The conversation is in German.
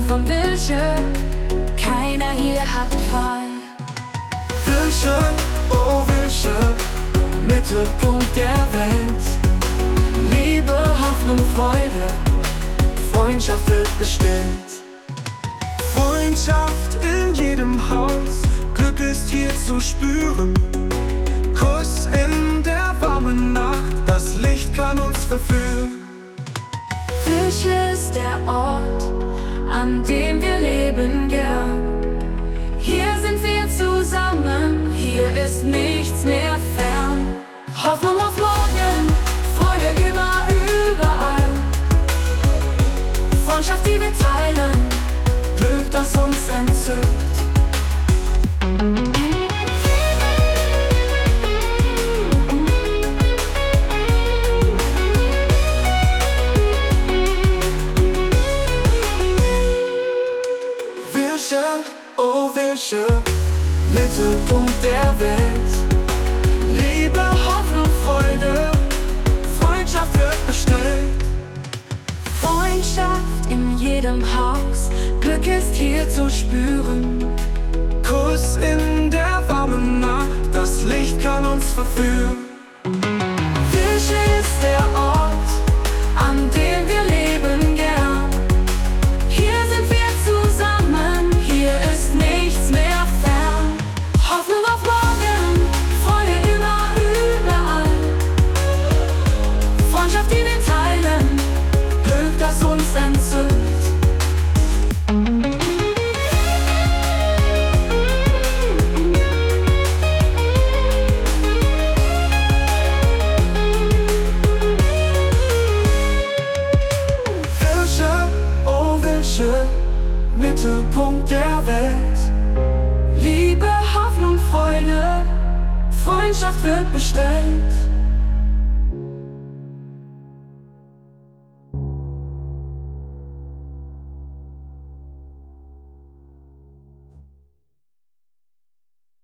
von Wilsche, keiner hier hat Wahl. Wilsche, oh Wilsche, Mittelpunkt der Welt. Liebe, Hoffnung, Freude, Freundschaft wird bestellt. Freundschaft in jedem Haus, Glück ist hier zu spüren. Kuss in der warmen Nacht, das Licht kann uns verführen. Wilsche ist der Ort, an dem wir leben gern. Hier sind wir zusammen, hier ist nichts mehr fern. Hoffnung auf morgen, Freude überall. Freundschaft, die wir teilen, Glück, das uns entzückt. Wilsche, oh Wilsche, Mittelpunkt der Welt. Liebe, Hoffnung, Freude, Freundschaft wird bestellt. Freundschaft in jedem Haus, Glück ist hier zu spüren. Kuss in der warmen Nacht, das Licht kann uns verführen. Wilsche ist der Ort, an dem wir leben gern. Hier sind wir zusammen, hier ist nichts mehr fern. Hoffnung auf morgen, Freude überall. Freundschaft, die wir teilen, Glück, das uns entzückt. Mittelpunkt der Welt. Liebe, Hoffnung, Freude, Freundschaft wird bestellt.